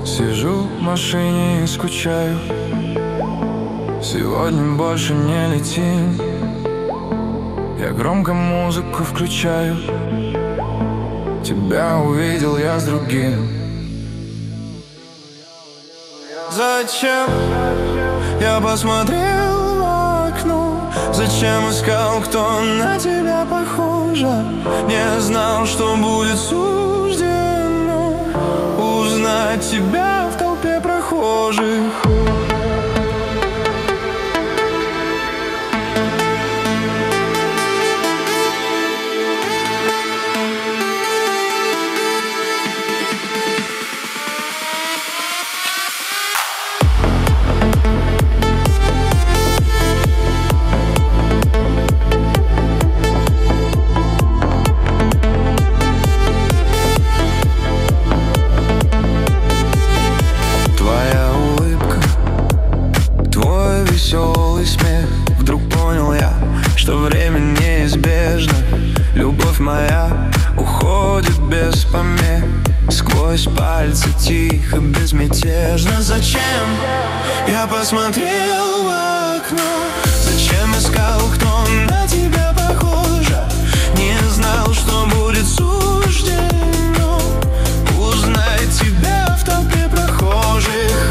Сижу в машине и скучаю. Сегодня больше не летим. Я громко музыку включаю. Тебя увидел я с другим. Зачем я посмотрел в окно? Зачем искал, кто на тебя похожа? Не знал, что будет суждено узнать тебя в толпе прохожих. Веселый смех. Вдруг понял я, что время неизбежно. Любовь моя уходит без помех. Сквозь пальцы тихо, безмятежно. Зачем я посмотрел в окно? Зачем искал, кто на тебя похожа? Не знал, что будет суждено узнать тебя в толпе прохожих.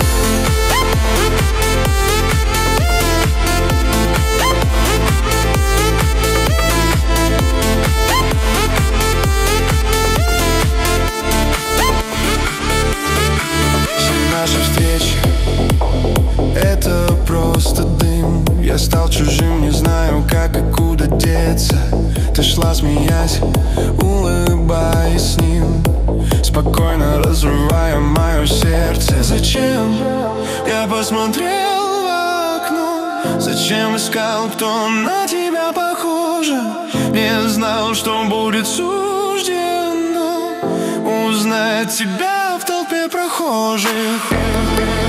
Наши встречи — это просто дым. Я стал чужим, не знаю, как и куда деться. Ты шла, смеясь, улыбаясь с ним, спокойно разрывая мое сердце. Зачем я посмотрел в окно? Зачем искал, кто на тебя похожа? Не знал, что будет суждено узнать тебя в толпе прохожих.